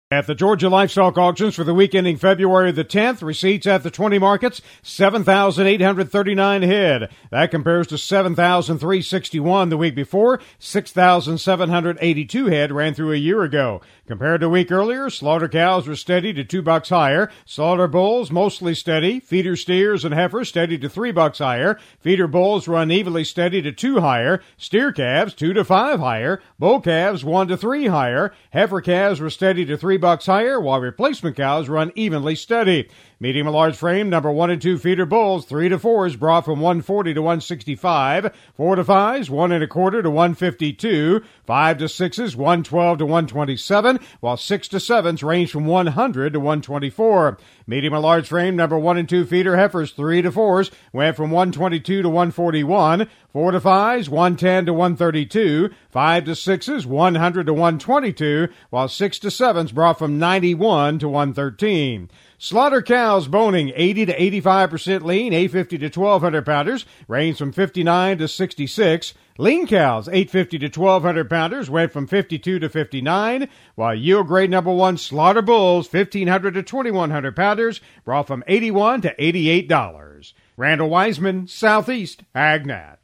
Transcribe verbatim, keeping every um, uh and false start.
At the Georgia Livestock Auctions for the week ending February the tenth, receipts at the twenty markets, seven thousand eight hundred thirty-nine head. That compares to seven thousand three hundred sixty-one the week before. six thousand seven hundred eighty-two head ran through a year ago. Compared to a week earlier, slaughter cows were steady to two bucks higher. Slaughter bulls mostly steady. Feeder steers and heifers steady to three bucks higher. Feeder bulls were unevenly steady to two higher. Steer calves two to five higher. Bull calves one to three higher. Heifer calves were steady to three bucks higher, while replacement cows run evenly steady. Medium and large frame, number one and two feeder bulls, three to fours brought from one forty to one sixty-five. Four to fives, one and a quarter to one fifty-two. Five to sixes, one twelve to one twenty-seven, while six to sevens range from one hundred to one twenty-four. Medium and large frame, number one and two feeder heifers, three to fours went from one twenty-two to one forty-one. Four to fives, one ten to one thirty-two. Five to sixes, one hundred to one twenty-two, while six to sevens brought from ninety-one to one thirteen. Slaughter cows boning eighty to eighty-five percent lean, eight fifty to twelve hundred pounders, range from fifty-nine to sixty-six. Lean cows, eight fifty to twelve hundred pounders, went from fifty-two to fifty-nine, while yield grade number one slaughter bulls, fifteen hundred to twenty-one hundred pounders, brought from eighty-one to eighty-eight dollars. Randall Wiseman, Southeast AgNet.